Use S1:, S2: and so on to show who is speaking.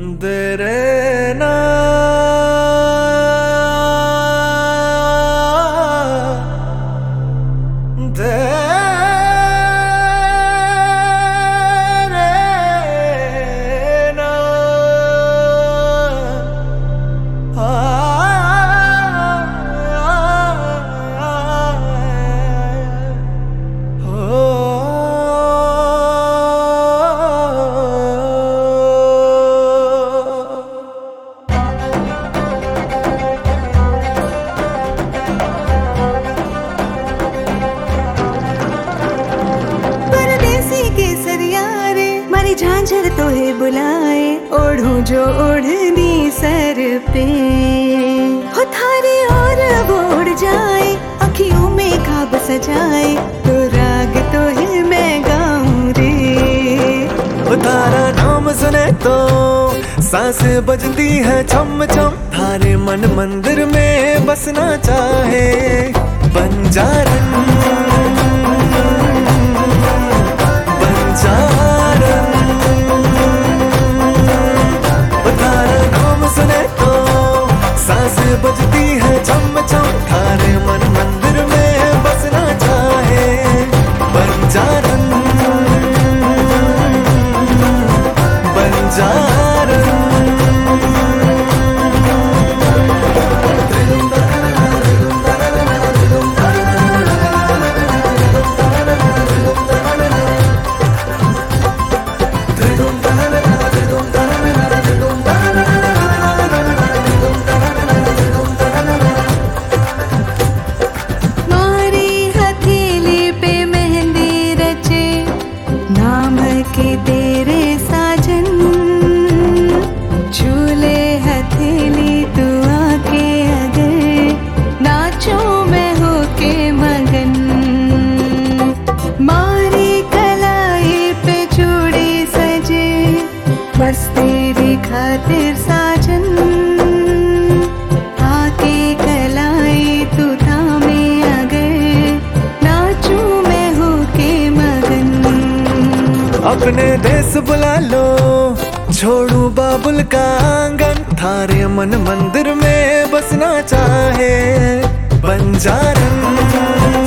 S1: दे रे ना दे रे ना
S2: झांझर तो है बुलाए, ओढ़ू जो ओढ़नी सर पे हो थारी और वो उड़ जाए, अखियों में ख्वाब सजाए, तो राग तो है मैं गाऊं रे।
S1: वो तारा नाम सुने तो सांसें बजती है छम छम, थारे मन मंदिर में बसना चाहे बंजारन बंजारन। सांसें बजती है छम छम, थारे मन मंदिर में बसना चाहे बंजारन बंजारन।
S2: के तेरे साजन झूले हथेली तू आके, अगर नाचो मैं होके मगन, मारी कलाई पे चूड़ी सजे बस तेरी खातिर साजन, आके कलाई तू थामे, अगर नाचू मैं होके मगन।
S1: अपने देश बुला लो छोड़ू बाबुल का आंगन, थारे मन मंदिर में बसना चाहे बंजारन।